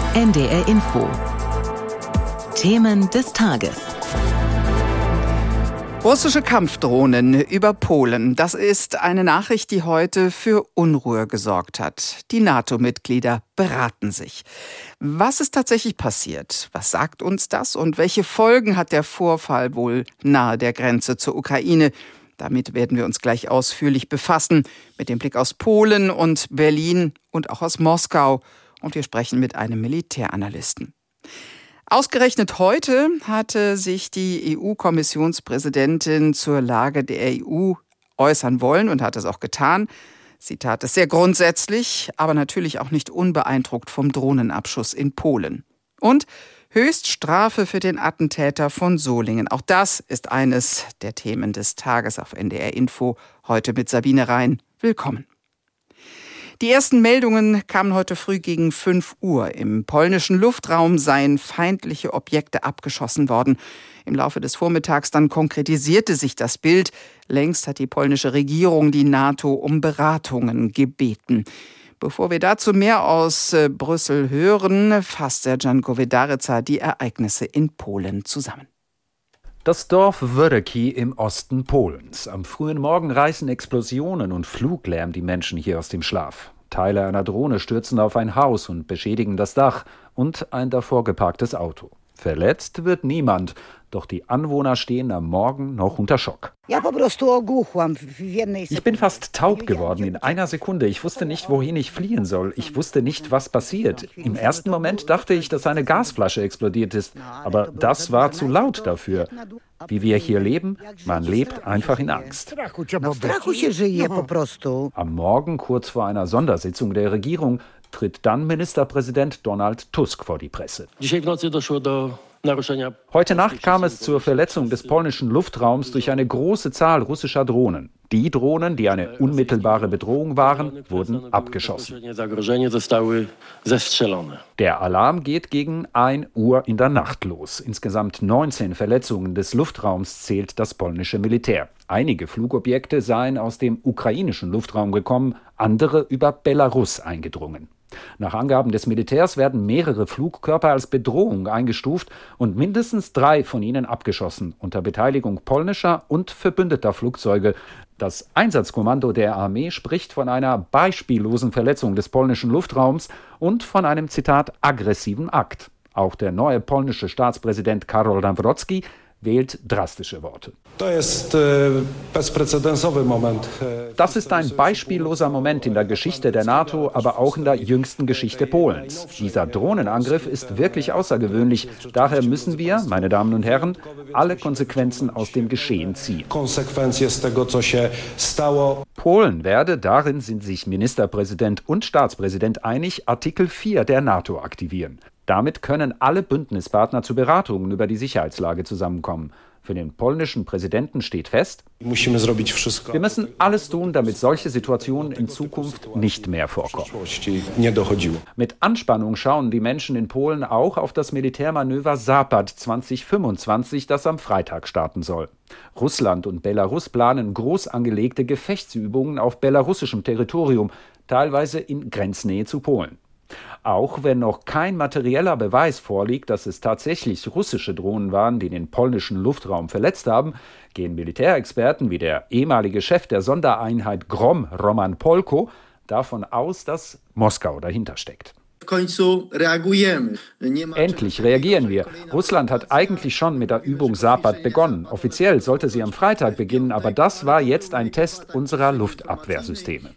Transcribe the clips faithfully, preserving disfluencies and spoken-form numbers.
N D R Info. Themen des Tages. Russische Kampfdrohnen über Polen. Das ist eine Nachricht, die heute für Unruhe gesorgt hat. Die NATO-Mitglieder beraten sich. Was ist tatsächlich passiert? Was sagt uns das? Und welche Folgen hat der Vorfall wohl nahe der Grenze zur Ukraine? Damit werden wir uns gleich ausführlich befassen. Mit dem Blick aus Polen und Berlin und auch aus Moskau. Und wir sprechen mit einem Militäranalysten. Ausgerechnet heute hatte sich die E U-Kommissionspräsidentin zur Lage der E U äußern wollen und hat es auch getan. Sie tat es sehr grundsätzlich, aber natürlich auch nicht unbeeindruckt vom Drohnenabschuss in Polen. Und Höchststrafe für den Attentäter von Solingen. Auch das ist eines der Themen des Tages auf N D R Info. Heute mit Sabine Rhein. Willkommen. Die ersten Meldungen kamen heute früh gegen fünf Uhr. Im polnischen Luftraum seien feindliche Objekte abgeschossen worden. Im Laufe des Vormittags dann konkretisierte sich das Bild. Längst hat die polnische Regierung die NATO um Beratungen gebeten. Bevor wir dazu mehr aus äh, Brüssel hören, fasst Serjan Govedareca die Ereignisse in Polen zusammen. Das Dorf Wöreki im Osten Polens. Am frühen Morgen reißen Explosionen und Fluglärm die Menschen hier aus dem Schlaf. Teile einer Drohne stürzen auf ein Haus und beschädigen das Dach und ein davor geparktes Auto. Verletzt wird niemand, doch die Anwohner stehen am Morgen noch unter Schock. Ich bin fast taub geworden in einer Sekunde. Ich wusste nicht, wohin ich fliehen soll. Ich wusste nicht, was passiert. Im ersten Moment dachte ich, dass eine Gasflasche explodiert ist. Aber das war zu laut dafür. Wie wir hier leben, man lebt einfach in Angst. Am Morgen, kurz vor einer Sondersitzung der Regierung, tritt dann Ministerpräsident Donald Tusk vor die Presse. Heute Nacht kam es zur Verletzung des polnischen Luftraums durch eine große Zahl russischer Drohnen. Die Drohnen, die eine unmittelbare Bedrohung waren, wurden abgeschossen. Der Alarm geht gegen ein Uhr in der Nacht los. Insgesamt neunzehn Verletzungen des Luftraums zählt das polnische Militär. Einige Flugobjekte seien aus dem ukrainischen Luftraum gekommen, andere über Belarus eingedrungen. Nach Angaben des Militärs werden mehrere Flugkörper als Bedrohung eingestuft und mindestens drei von ihnen abgeschossen, unter Beteiligung polnischer und verbündeter Flugzeuge. Das Einsatzkommando der Armee spricht von einer beispiellosen Verletzung des polnischen Luftraums und von einem, Zitat, aggressiven Akt. Auch der neue polnische Staatspräsident Karol Nawrocki wählt drastische Worte. Das ist ein beispielloser Moment in der Geschichte der NATO, aber auch in der jüngsten Geschichte Polens. Dieser Drohnenangriff ist wirklich außergewöhnlich. Daher müssen wir, meine Damen und Herren, alle Konsequenzen aus dem Geschehen ziehen. Polen werde, darin sind sich Ministerpräsident und Staatspräsident einig, Artikel vier der NATO aktivieren. Damit können alle Bündnispartner zu Beratungen über die Sicherheitslage zusammenkommen. Für den polnischen Präsidenten steht fest, wir müssen alles tun, damit solche Situationen in Zukunft nicht mehr vorkommen. Mit Anspannung schauen die Menschen in Polen auch auf das Militärmanöver Zapad zwanzig fünfundzwanzig, das am Freitag starten soll. Russland und Belarus planen groß angelegte Gefechtsübungen auf belarussischem Territorium, teilweise in Grenznähe zu Polen. Auch wenn noch kein materieller Beweis vorliegt, dass es tatsächlich russische Drohnen waren, die den polnischen Luftraum verletzt haben, gehen Militärexperten wie der ehemalige Chef der Sondereinheit Grom, Roman Polko, davon aus, dass Moskau dahinter steckt. Endlich reagieren wir. Russland hat eigentlich schon mit der Übung Zapad begonnen. Offiziell sollte sie am Freitag beginnen, aber das war jetzt ein Test unserer Luftabwehrsysteme.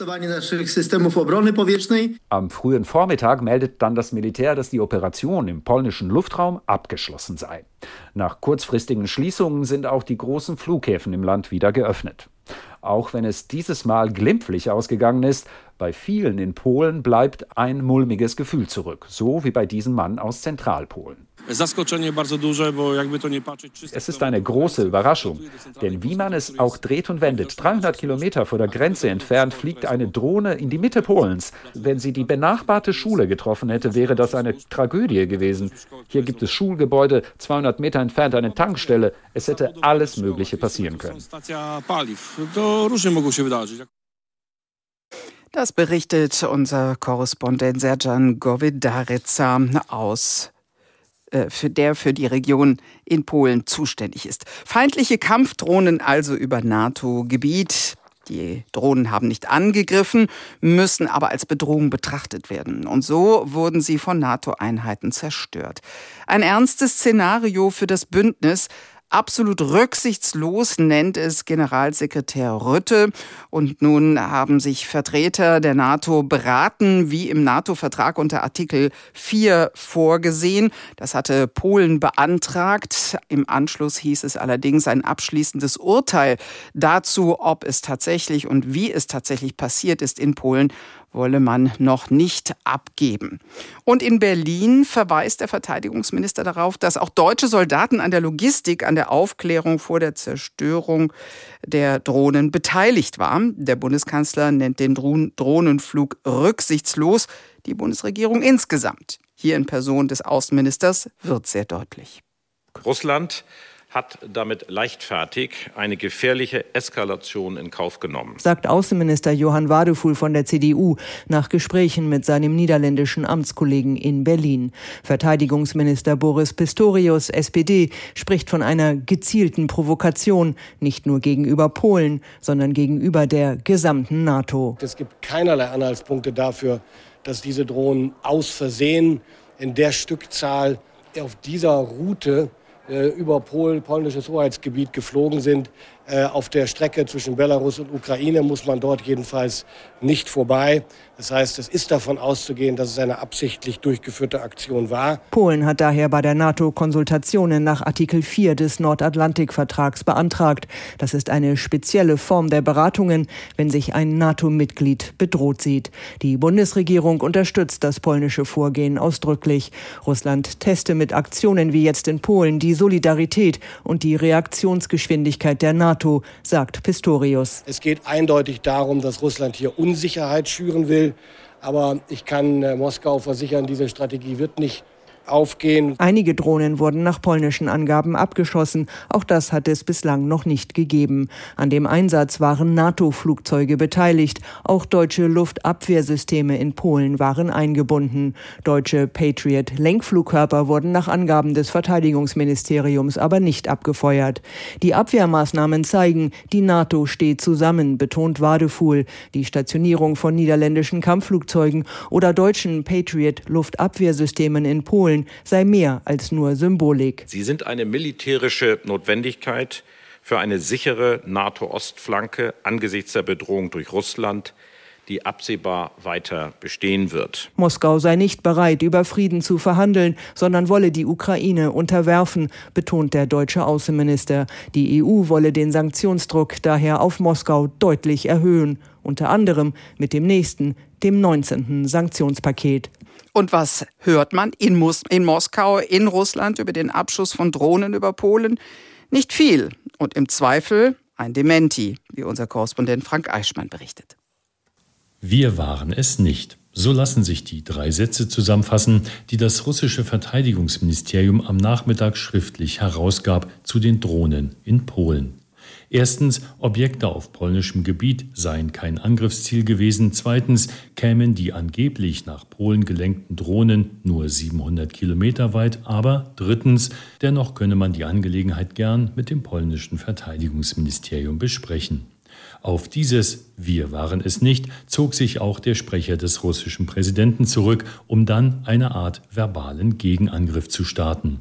Am frühen Vormittag meldet dann das Militär, dass die Operation im polnischen Luftraum abgeschlossen sei. Nach kurzfristigen Schließungen sind auch die großen Flughäfen im Land wieder geöffnet. Auch wenn es dieses Mal glimpflich ausgegangen ist, bei vielen in Polen bleibt ein mulmiges Gefühl zurück, so wie bei diesem Mann aus Zentralpolen. Es ist eine große Überraschung, denn wie man es auch dreht und wendet, dreihundert Kilometer vor der Grenze entfernt fliegt eine Drohne in die Mitte Polens. Wenn sie die benachbarte Schule getroffen hätte, wäre das eine Tragödie gewesen. Hier gibt es Schulgebäude, zweihundert Meter entfernt eine Tankstelle. Es hätte alles Mögliche passieren können. Das berichtet unser Korrespondent Serjan Govedareca aus für der für die Region in Polen zuständig ist. Feindliche Kampfdrohnen also über NATO-Gebiet. Die Drohnen haben nicht angegriffen, müssen aber als Bedrohung betrachtet werden. Und so wurden sie von NATO-Einheiten zerstört. Ein ernstes Szenario für das Bündnis. Absolut rücksichtslos nennt es Generalsekretär Rutte. Und nun haben sich Vertreter der NATO beraten, wie im NATO-Vertrag unter Artikel vier vorgesehen. Das hatte Polen beantragt. Im Anschluss hieß es allerdings ein abschließendes Urteil dazu, ob es tatsächlich und wie es tatsächlich passiert ist in Polen, wolle man noch nicht abgeben. Und in Berlin verweist der Verteidigungsminister darauf, dass auch deutsche Soldaten an der Logistik, an der Aufklärung vor der Zerstörung der Drohnen beteiligt waren. Der Bundeskanzler nennt den Drohnenflug rücksichtslos. Die Bundesregierung insgesamt, hier in Person des Außenministers, wird sehr deutlich. Russland hat damit leichtfertig eine gefährliche Eskalation in Kauf genommen, sagt Außenminister Johann Wadefuhl von der C D U nach Gesprächen mit seinem niederländischen Amtskollegen in Berlin. Verteidigungsminister Boris Pistorius, S P D, spricht von einer gezielten Provokation, nicht nur gegenüber Polen, sondern gegenüber der gesamten NATO. Es gibt keinerlei Anhaltspunkte dafür, dass diese Drohnen aus Versehen in der Stückzahl auf dieser Route über Polen, polnisches Hoheitsgebiet geflogen sind. Auf der Strecke zwischen Belarus und Ukraine muss man dort jedenfalls nicht vorbei. Das heißt, es ist davon auszugehen, dass es eine absichtlich durchgeführte Aktion war. Polen hat daher bei der NATO Konsultationen nach Artikel vier des Nordatlantikvertrags beantragt. Das ist eine spezielle Form der Beratungen, wenn sich ein NATO-Mitglied bedroht sieht. Die Bundesregierung unterstützt das polnische Vorgehen ausdrücklich. Russland teste mit Aktionen wie jetzt in Polen die Solidarität und die Reaktionsgeschwindigkeit der NATO, sagt Pistorius. Es geht eindeutig darum, dass Russland hier Unsicherheit schüren will. Aber ich kann äh, Moskau versichern, diese Strategie wird nicht aufgehen. Einige Drohnen wurden nach polnischen Angaben abgeschossen. Auch das hat es bislang noch nicht gegeben. An dem Einsatz waren NATO-Flugzeuge beteiligt. Auch deutsche Luftabwehrsysteme in Polen waren eingebunden. Deutsche Patriot-Lenkflugkörper wurden nach Angaben des Verteidigungsministeriums aber nicht abgefeuert. Die Abwehrmaßnahmen zeigen, die NATO steht zusammen, betont Wadefuhl. Die Stationierung von niederländischen Kampfflugzeugen oder deutschen Patriot-Luftabwehrsystemen in Polen sei mehr als nur Symbolik. Sie sind eine militärische Notwendigkeit für eine sichere NATO-Ostflanke angesichts der Bedrohung durch Russland, die absehbar weiter bestehen wird. Moskau sei nicht bereit, über Frieden zu verhandeln, sondern wolle die Ukraine unterwerfen, betont der deutsche Außenminister. Die E U wolle den Sanktionsdruck daher auf Moskau deutlich erhöhen, unter anderem mit dem nächsten, dem neunzehnten Sanktionspaket. Und was hört man in, Mos- in Moskau, in Russland über den Abschuss von Drohnen über Polen? Nicht viel. Und im Zweifel ein Dementi, wie unser Korrespondent Frank Eichmann berichtet. Wir waren es nicht. So lassen sich die drei Sätze zusammenfassen, die das russische Verteidigungsministerium am Nachmittag schriftlich herausgab zu den Drohnen in Polen. Erstens, Objekte auf polnischem Gebiet seien kein Angriffsziel gewesen. Zweitens, kämen die angeblich nach Polen gelenkten Drohnen nur siebenhundert Kilometer weit. Aber drittens, dennoch könne man die Angelegenheit gern mit dem polnischen Verteidigungsministerium besprechen. Auf dieses „Wir waren es nicht" zog sich auch der Sprecher des russischen Präsidenten zurück, um dann eine Art verbalen Gegenangriff zu starten.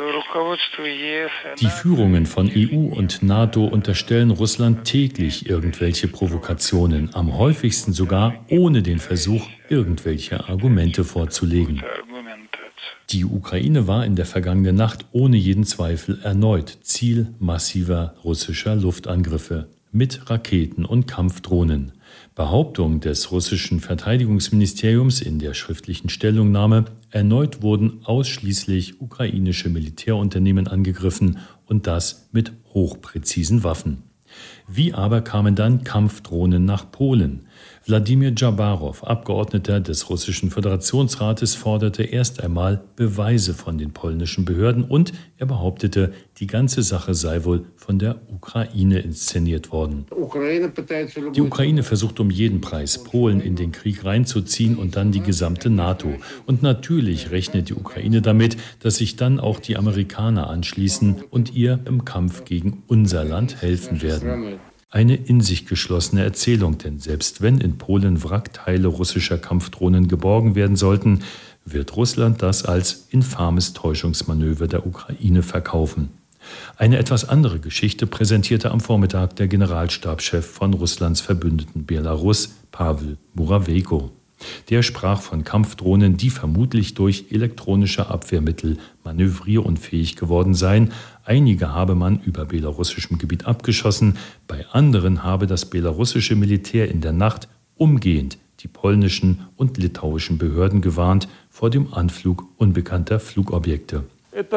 Die Führungen von E U und NATO unterstellen Russland täglich irgendwelche Provokationen, am häufigsten sogar ohne den Versuch, irgendwelche Argumente vorzulegen. Die Ukraine war in der vergangenen Nacht ohne jeden Zweifel erneut Ziel massiver russischer Luftangriffe mit Raketen und Kampfdrohnen. Behauptung des russischen Verteidigungsministeriums in der schriftlichen Stellungnahme: Erneut wurden ausschließlich ukrainische Militärunternehmen angegriffen und das mit hochpräzisen Waffen. Wie aber kamen dann Kampfdrohnen nach Polen? Wladimir Djabarov, Abgeordneter des Russischen Föderationsrates, forderte erst einmal Beweise von den polnischen Behörden und er behauptete, die ganze Sache sei wohl von der Ukraine inszeniert worden. Die Ukraine versucht um jeden Preis, Polen in den Krieg reinzuziehen und dann die gesamte NATO. Und natürlich rechnet die Ukraine damit, dass sich dann auch die Amerikaner anschließen und ihr im Kampf gegen unser Land helfen werden. Eine in sich geschlossene Erzählung, denn selbst wenn in Polen Wrackteile russischer Kampfdrohnen geborgen werden sollten, wird Russland das als infames Täuschungsmanöver der Ukraine verkaufen. Eine etwas andere Geschichte präsentierte am Vormittag der Generalstabschef von Russlands Verbündeten Belarus, Pawel Murawenko. Der sprach von Kampfdrohnen, die vermutlich durch elektronische Abwehrmittel manövrierunfähig geworden seien. Einige habe man über belarussischem Gebiet abgeschossen, bei anderen habe das belarussische Militär in der Nacht umgehend die polnischen und litauischen Behörden gewarnt vor dem Anflug unbekannter Flugobjekte.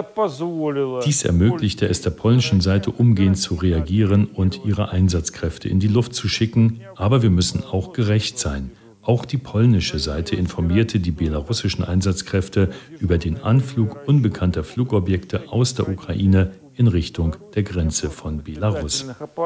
Dies ermöglichte es der polnischen Seite, umgehend zu reagieren und ihre Einsatzkräfte in die Luft zu schicken. Aber wir müssen auch gerecht sein. Auch die polnische Seite informierte die belarussischen Einsatzkräfte über den Anflug unbekannter Flugobjekte aus der Ukraine in Richtung der Grenze von Belarus.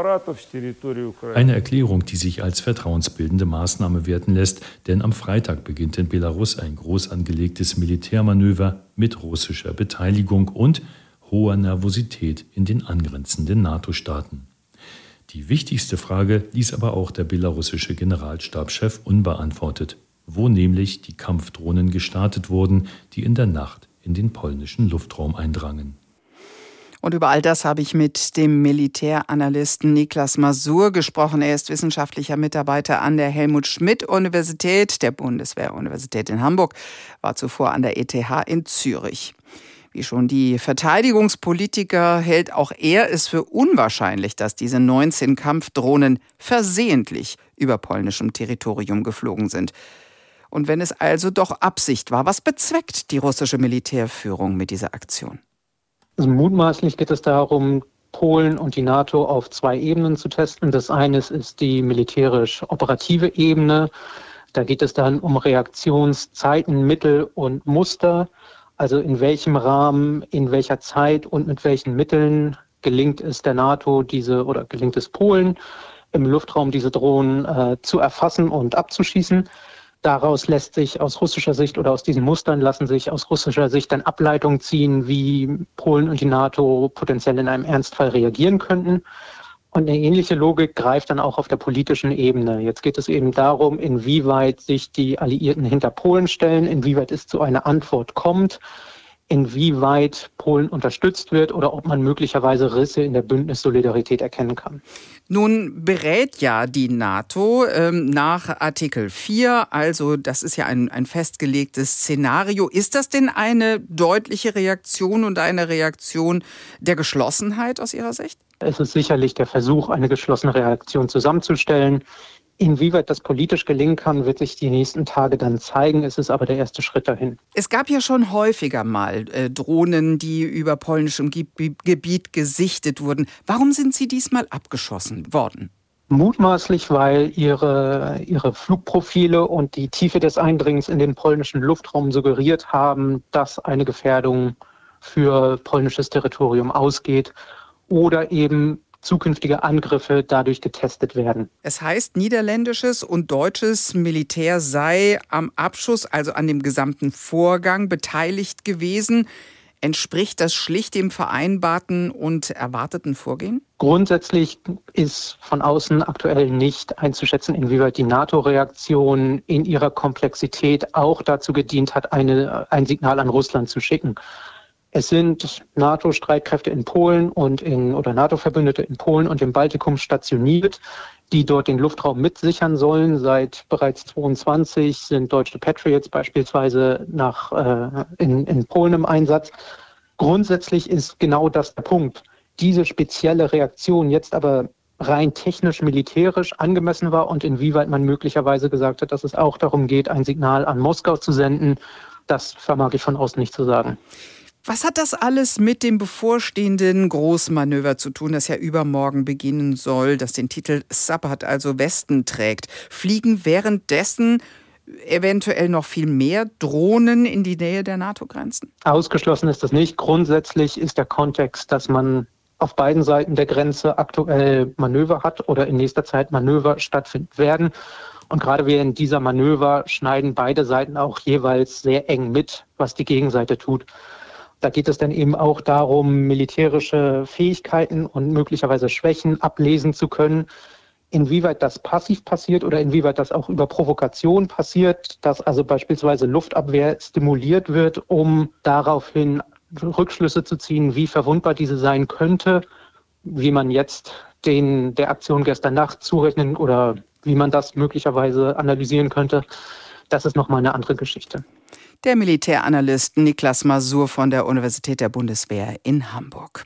Eine Erklärung, die sich als vertrauensbildende Maßnahme werten lässt, denn am Freitag beginnt in Belarus ein groß angelegtes Militärmanöver mit russischer Beteiligung und hoher Nervosität in den angrenzenden NATO-Staaten. Die wichtigste Frage ließ aber auch der belarussische Generalstabschef unbeantwortet, wo nämlich die Kampfdrohnen gestartet wurden, die in der Nacht in den polnischen Luftraum eindrangen. Und über all das habe ich mit dem Militäranalysten Niklas Masur gesprochen. Er ist wissenschaftlicher Mitarbeiter an der Helmut-Schmidt-Universität, der Bundeswehr-Universität in Hamburg, war zuvor an der E T H in Zürich. Wie schon die Verteidigungspolitiker hält auch er es für unwahrscheinlich, dass diese neunzehn Kampfdrohnen versehentlich über polnischem Territorium geflogen sind. Und wenn es also doch Absicht war, was bezweckt die russische Militärführung mit dieser Aktion? Also mutmaßlich geht es darum, Polen und die NATO auf zwei Ebenen zu testen. Das eine ist die militärisch-operative Ebene. Da geht es dann um Reaktionszeiten, Mittel und Muster. Also in welchem Rahmen, in welcher Zeit und mit welchen Mitteln gelingt es der NATO, diese oder gelingt es Polen im Luftraum diese Drohnen äh, zu erfassen und abzuschießen. Daraus lässt sich aus russischer Sicht oder aus diesen Mustern lassen sich aus russischer Sicht dann Ableitungen ziehen, wie Polen und die NATO potenziell in einem Ernstfall reagieren könnten. Und eine ähnliche Logik greift dann auch auf der politischen Ebene. Jetzt geht es eben darum, inwieweit sich die Alliierten hinter Polen stellen, inwieweit es zu einer Antwort kommt, inwieweit Polen unterstützt wird oder ob man möglicherweise Risse in der Bündnissolidarität erkennen kann. Nun berät ja die NATO ähm, nach Artikel vier, also das ist ja ein, ein festgelegtes Szenario. Ist das denn eine deutliche Reaktion und eine Reaktion der Geschlossenheit aus Ihrer Sicht? Es ist sicherlich der Versuch, eine geschlossene Reaktion zusammenzustellen. Inwieweit das politisch gelingen kann, wird sich die nächsten Tage dann zeigen. Es ist aber der erste Schritt dahin. Es gab ja schon häufiger mal äh, Drohnen, die über polnischem Ge- Gebiet gesichtet wurden. Warum sind sie diesmal abgeschossen worden? Mutmaßlich, weil ihre, ihre Flugprofile und die Tiefe des Eindringens in den polnischen Luftraum suggeriert haben, dass eine Gefährdung für polnisches Territorium ausgeht oder eben zukünftige Angriffe dadurch getestet werden. Es heißt, niederländisches und deutsches Militär sei am Abschuss, also an dem gesamten Vorgang, beteiligt gewesen. Entspricht das schlicht dem vereinbarten und erwarteten Vorgehen? Grundsätzlich ist von außen aktuell nicht einzuschätzen, inwieweit die NATO-Reaktion in ihrer Komplexität auch dazu gedient hat, eine, ein Signal an Russland zu schicken. Es sind NATO-Streitkräfte in Polen und in oder NATO-Verbündete in Polen und im Baltikum stationiert, die dort den Luftraum mitsichern sollen. Seit bereits zweiundzwanzig sind deutsche Patriots beispielsweise nach, äh, in, in Polen im Einsatz. Grundsätzlich ist genau das der Punkt. Diese spezielle Reaktion jetzt aber rein technisch-militärisch angemessen war und inwieweit man möglicherweise gesagt hat, dass es auch darum geht, ein Signal an Moskau zu senden, das vermag ich von außen nicht zu sagen. Was hat das alles mit dem bevorstehenden Großmanöver zu tun, das ja übermorgen beginnen soll, das den Titel Sabbat, also Westen, trägt? Fliegen währenddessen eventuell noch viel mehr Drohnen in die Nähe der NATO-Grenzen? Ausgeschlossen ist das nicht. Grundsätzlich ist der Kontext, dass man auf beiden Seiten der Grenze aktuell Manöver hat oder in nächster Zeit Manöver stattfinden werden. Und gerade während dieser Manöver schneiden beide Seiten auch jeweils sehr eng mit, was die Gegenseite tut. Da geht es dann eben auch darum, militärische Fähigkeiten und möglicherweise Schwächen ablesen zu können. Inwieweit das passiv passiert oder inwieweit das auch über Provokation passiert, dass also beispielsweise Luftabwehr stimuliert wird, um daraufhin Rückschlüsse zu ziehen, wie verwundbar diese sein könnte, wie man jetzt den der Aktion gestern Nacht zurechnen oder wie man das möglicherweise analysieren könnte, das ist nochmal eine andere Geschichte. Der Militäranalyst Niklas Masur von der Universität der Bundeswehr in Hamburg.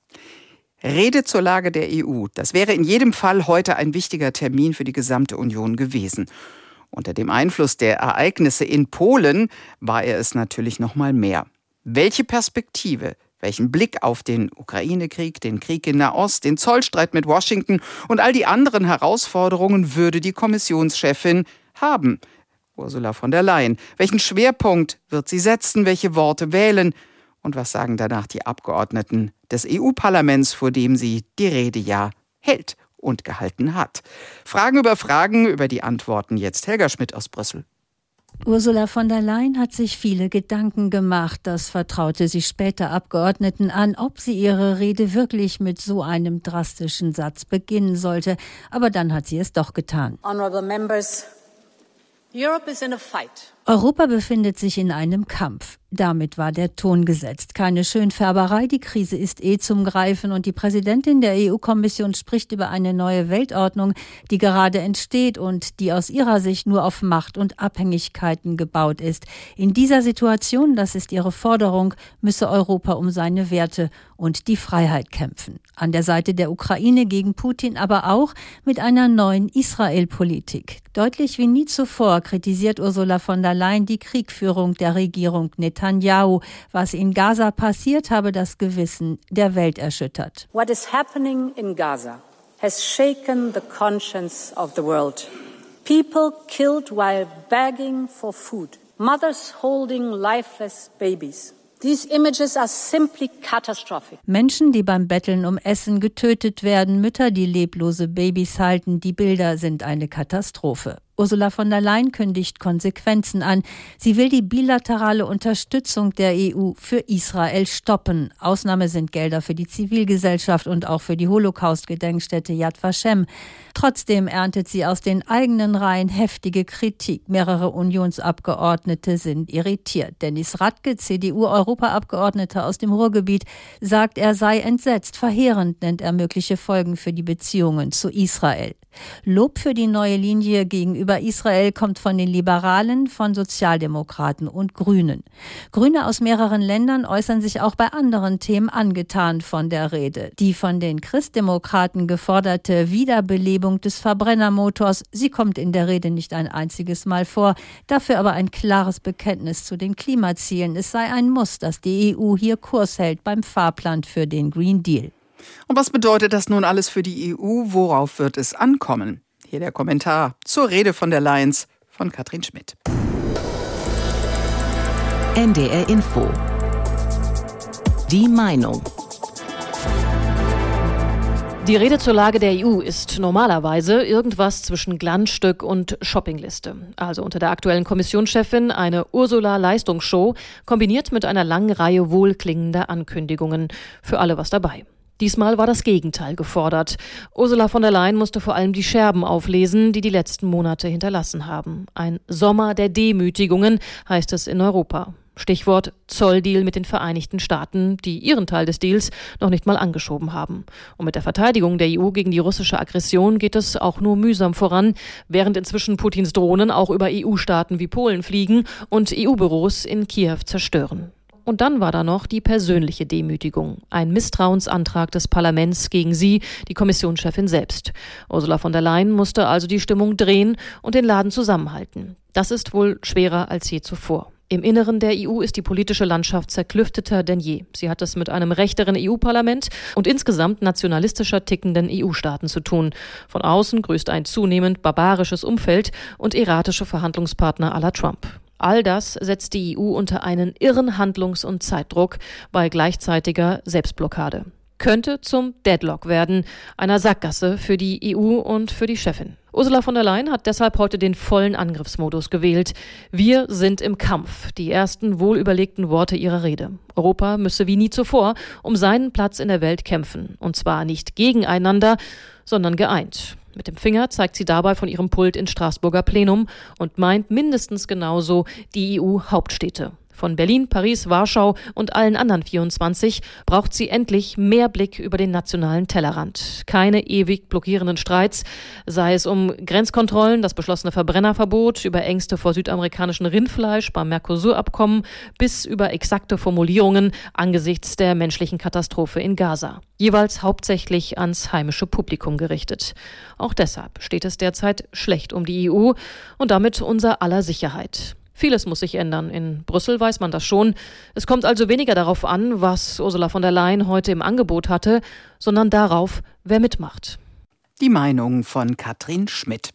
Rede zur Lage der E U. Das wäre in jedem Fall heute ein wichtiger Termin für die gesamte Union gewesen. Unter dem Einfluss der Ereignisse in Polen war er es natürlich noch mal mehr. Welche Perspektive, welchen Blick auf den Ukraine-Krieg, den Krieg in Nahost, den Zollstreit mit Washington und all die anderen Herausforderungen würde die Kommissionschefin haben? Ursula von der Leyen. Welchen Schwerpunkt wird sie setzen, welche Worte wählen? Und was sagen danach die Abgeordneten des E U-Parlaments, vor dem sie die Rede ja hält und gehalten hat? Fragen über Fragen, über die Antworten jetzt Helga Schmidt aus Brüssel. Ursula von der Leyen hat sich viele Gedanken gemacht. Das vertraute sie später Abgeordneten an, ob sie ihre Rede wirklich mit so einem drastischen Satz beginnen sollte. Aber dann hat sie es doch getan. Honorable members, Europe is in a fight. Europa befindet sich in einem Kampf. Damit war der Ton gesetzt. Keine Schönfärberei, die Krise ist eh zum Greifen und die Präsidentin der E U-Kommission spricht über eine neue Weltordnung, die gerade entsteht und die aus ihrer Sicht nur auf Macht und Abhängigkeiten gebaut ist. In dieser Situation, das ist ihre Forderung, müsse Europa um seine Werte und die Freiheit kämpfen. An der Seite der Ukraine gegen Putin, aber auch mit einer neuen Israel-Politik. Deutlich wie nie zuvor kritisiert Ursula von der Leyen die Kriegführung der Regierung Netanyahu. Was in Gaza passiert, habe das Gewissen der Welt erschüttert. What is happening in Gaza has shaken the conscience of the world. People killed while begging for food. Mothers holding lifeless babies. These images are simply catastrophic. Menschen, die beim Betteln um Essen getötet werden, Mütter, die leblose Babys halten, die Bilder sind eine Katastrophe. Ursula von der Leyen kündigt Konsequenzen an. Sie will die bilaterale Unterstützung der E U für Israel stoppen. Ausnahme sind Gelder für die Zivilgesellschaft und auch für die Holocaust-Gedenkstätte Yad Vashem. Trotzdem erntet sie aus den eigenen Reihen heftige Kritik. Mehrere Unionsabgeordnete sind irritiert. Dennis Radke, C D U-Europaabgeordneter aus dem Ruhrgebiet, sagt, er sei entsetzt. Verheerend nennt er mögliche Folgen für die Beziehungen zu Israel. Lob für die neue Linie gegenüber Israel kommt von den Liberalen, von Sozialdemokraten und Grünen. Grüne aus mehreren Ländern äußern sich auch bei anderen Themen angetan von der Rede. Die von den Christdemokraten geforderte Wiederbelebung des Verbrennermotors, sie kommt in der Rede nicht ein einziges Mal vor, dafür aber ein klares Bekenntnis zu den Klimazielen. Es sei ein Muss, dass die E U hier Kurs hält beim Fahrplan für den Green Deal. Und was bedeutet das nun alles für die E U? Worauf wird es ankommen? Hier der Kommentar zur Rede von der Leyen von Katrin Schmidt. N D R Info. Die Meinung. Die Rede zur Lage der E U ist normalerweise irgendwas zwischen Glanzstück und Shoppingliste. Also unter der aktuellen Kommissionschefin eine Ursula-Leistungsshow, kombiniert mit einer langen Reihe wohlklingender Ankündigungen. Für alle was dabei. Diesmal war das Gegenteil gefordert. Ursula von der Leyen musste vor allem die Scherben auflesen, die die letzten Monate hinterlassen haben. Ein Sommer der Demütigungen, heißt es in Europa. Stichwort Zolldeal mit den Vereinigten Staaten, die ihren Teil des Deals noch nicht mal angeschoben haben. Und mit der Verteidigung der E U gegen die russische Aggression geht es auch nur mühsam voran, während inzwischen Putins Drohnen auch über E U-Staaten wie Polen fliegen und E U-Büros in Kiew zerstören. Und dann war da noch die persönliche Demütigung, ein Misstrauensantrag des Parlaments gegen sie, die Kommissionschefin selbst. Ursula von der Leyen musste also die Stimmung drehen und den Laden zusammenhalten. Das ist wohl schwerer als je zuvor. Im Inneren der E U ist die politische Landschaft zerklüfteter denn je. Sie hat es mit einem rechteren E U-Parlament und insgesamt nationalistischer tickenden E U-Staaten zu tun. Von außen grüßt ein zunehmend barbarisches Umfeld und erratische Verhandlungspartner à la Trump. All das setzt die E U unter einen irren Handlungs- und Zeitdruck bei gleichzeitiger Selbstblockade. Könnte zum Deadlock werden, einer Sackgasse für die E U und für die Chefin. Ursula von der Leyen hat deshalb heute den vollen Angriffsmodus gewählt. Wir sind im Kampf, die ersten wohlüberlegten Worte ihrer Rede. Europa müsse wie nie zuvor um seinen Platz in der Welt kämpfen. Und zwar nicht gegeneinander, sondern geeint. Mit dem Finger zeigt sie dabei von ihrem Pult ins Straßburger Plenum und meint mindestens genauso die E U-Hauptstädte. Von Berlin, Paris, Warschau und allen anderen vierundzwanzig braucht sie endlich mehr Blick über den nationalen Tellerrand. Keine ewig blockierenden Streits, sei es um Grenzkontrollen, das beschlossene Verbrennerverbot, über Ängste vor südamerikanischem Rindfleisch beim Mercosur-Abkommen bis über exakte Formulierungen angesichts der menschlichen Katastrophe in Gaza. Jeweils hauptsächlich ans heimische Publikum gerichtet. Auch deshalb steht es derzeit schlecht um die E U und damit unser aller Sicherheit. Vieles muss sich ändern. In Brüssel weiß man das schon. Es kommt also weniger darauf an, was Ursula von der Leyen heute im Angebot hatte, sondern darauf, wer mitmacht. Die Meinung von Katrin Schmidt.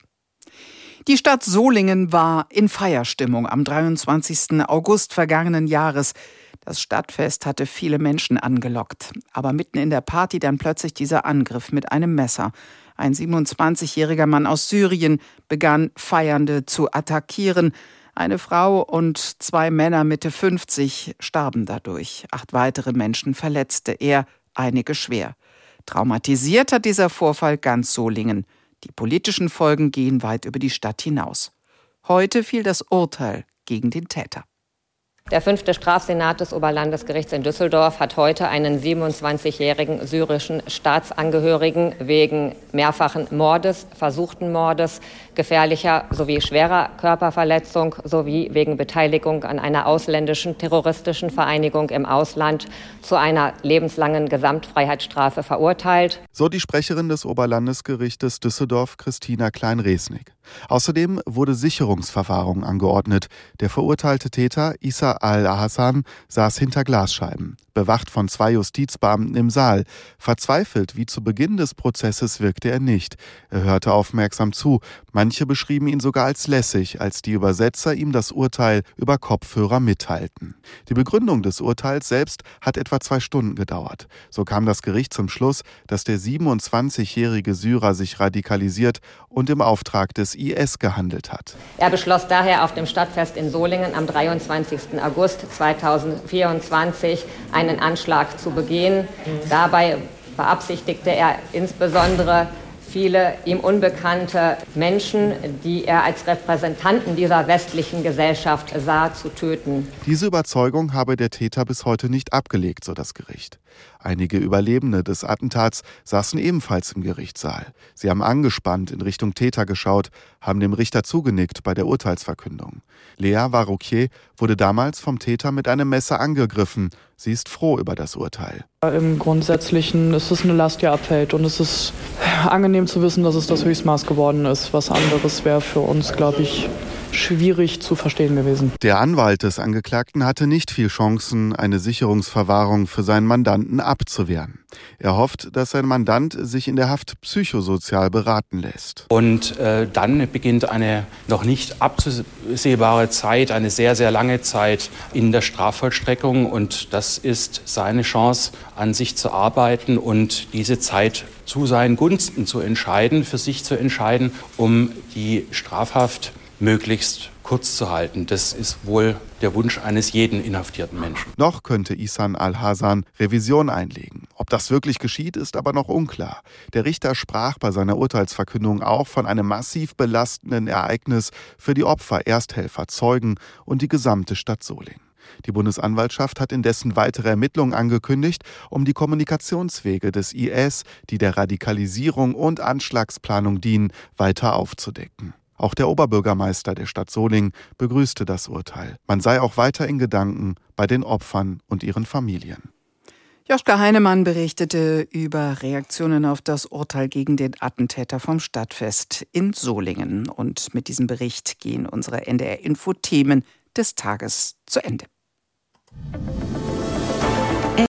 Die Stadt Solingen war in Feierstimmung am dreiundzwanzigsten August vergangenen Jahres. Das Stadtfest hatte viele Menschen angelockt. Aber mitten in der Party dann plötzlich dieser Angriff mit einem Messer. Ein siebenundzwanzigjähriger Mann aus Syrien begann Feiernde zu attackieren. Eine Frau und zwei Männer Mitte fünfzig starben dadurch. Acht weitere Menschen verletzte er, einige schwer. Traumatisiert hat dieser Vorfall ganz Solingen. Die politischen Folgen gehen weit über die Stadt hinaus. Heute fiel das Urteil gegen den Täter. Der fünfte Strafsenat des Oberlandesgerichts in Düsseldorf hat heute einen siebenundzwanzigjährigen syrischen Staatsangehörigen wegen mehrfachen Mordes, versuchten Mordes, gefährlicher sowie schwerer Körperverletzung sowie wegen Beteiligung an einer ausländischen terroristischen Vereinigung im Ausland zu einer lebenslangen Gesamtfreiheitsstrafe verurteilt. So die Sprecherin des Oberlandesgerichtes Düsseldorf, Christina Klein-Resnick. Außerdem wurde Sicherungsverwahrung angeordnet. Der verurteilte Täter, Issa al-Hassan, saß hinter Glasscheiben, bewacht von zwei Justizbeamten im Saal. Verzweifelt wie zu Beginn des Prozesses wirkte er nicht. Er hörte aufmerksam zu. Manche beschrieben ihn sogar als lässig, als die Übersetzer ihm das Urteil über Kopfhörer mitteilten. Die Begründung des Urteils selbst hat etwa zwei Stunden gedauert. So kam das Gericht zum Schluss, dass der siebenundzwanzigjährige Syrer sich radikalisiert und im Auftrag des I S gehandelt hat. Er beschloss daher auf dem Stadtfest in Solingen am dreiundzwanzigsten August zweitausendvierundzwanzig einen Anschlag zu begehen. Dabei beabsichtigte er insbesondere viele ihm unbekannte Menschen, die er als Repräsentanten dieser westlichen Gesellschaft sah, zu töten. Diese Überzeugung habe der Täter bis heute nicht abgelegt, so das Gericht. Einige Überlebende des Attentats saßen ebenfalls im Gerichtssaal. Sie haben angespannt in Richtung Täter geschaut, haben dem Richter zugenickt bei der Urteilsverkündung. Lea Varroquier wurde damals vom Täter mit einem Messer angegriffen. Sie ist froh über das Urteil. Im Grundsätzlichen ist es eine Last, die abfällt. Und es ist angenehm zu wissen, dass es das Höchstmaß geworden ist. Was anderes wäre für uns, glaube ich, schwierig zu verstehen gewesen. Der Anwalt des Angeklagten hatte nicht viel Chancen, eine Sicherungsverwahrung für seinen Mandanten abzuwehren. Er hofft, dass sein Mandant sich in der Haft psychosozial beraten lässt. Und äh, dann beginnt eine noch nicht absehbare Zeit, eine sehr, sehr lange Zeit in der Strafvollstreckung. Und das ist seine Chance, an sich zu arbeiten und diese Zeit zu seinen Gunsten zu entscheiden, für sich zu entscheiden, um die Strafhaft möglichst kurz zu halten. Das ist wohl der Wunsch eines jeden inhaftierten Menschen. Noch könnte Ihsan al-Hassan Revision einlegen. Ob das wirklich geschieht, ist aber noch unklar. Der Richter sprach bei seiner Urteilsverkündung auch von einem massiv belastenden Ereignis für die Opfer, Ersthelfer, Zeugen und die gesamte Stadt Solingen. Die Bundesanwaltschaft hat indessen weitere Ermittlungen angekündigt, um die Kommunikationswege des I S, die der Radikalisierung und Anschlagsplanung dienen, weiter aufzudecken. Auch der Oberbürgermeister der Stadt Solingen begrüßte das Urteil. Man sei auch weiter in Gedanken bei den Opfern und ihren Familien. Joschka Heinemann berichtete über Reaktionen auf das Urteil gegen den Attentäter vom Stadtfest in Solingen. Und mit diesem Bericht gehen unsere N D R-Info-Themen des Tages zu Ende.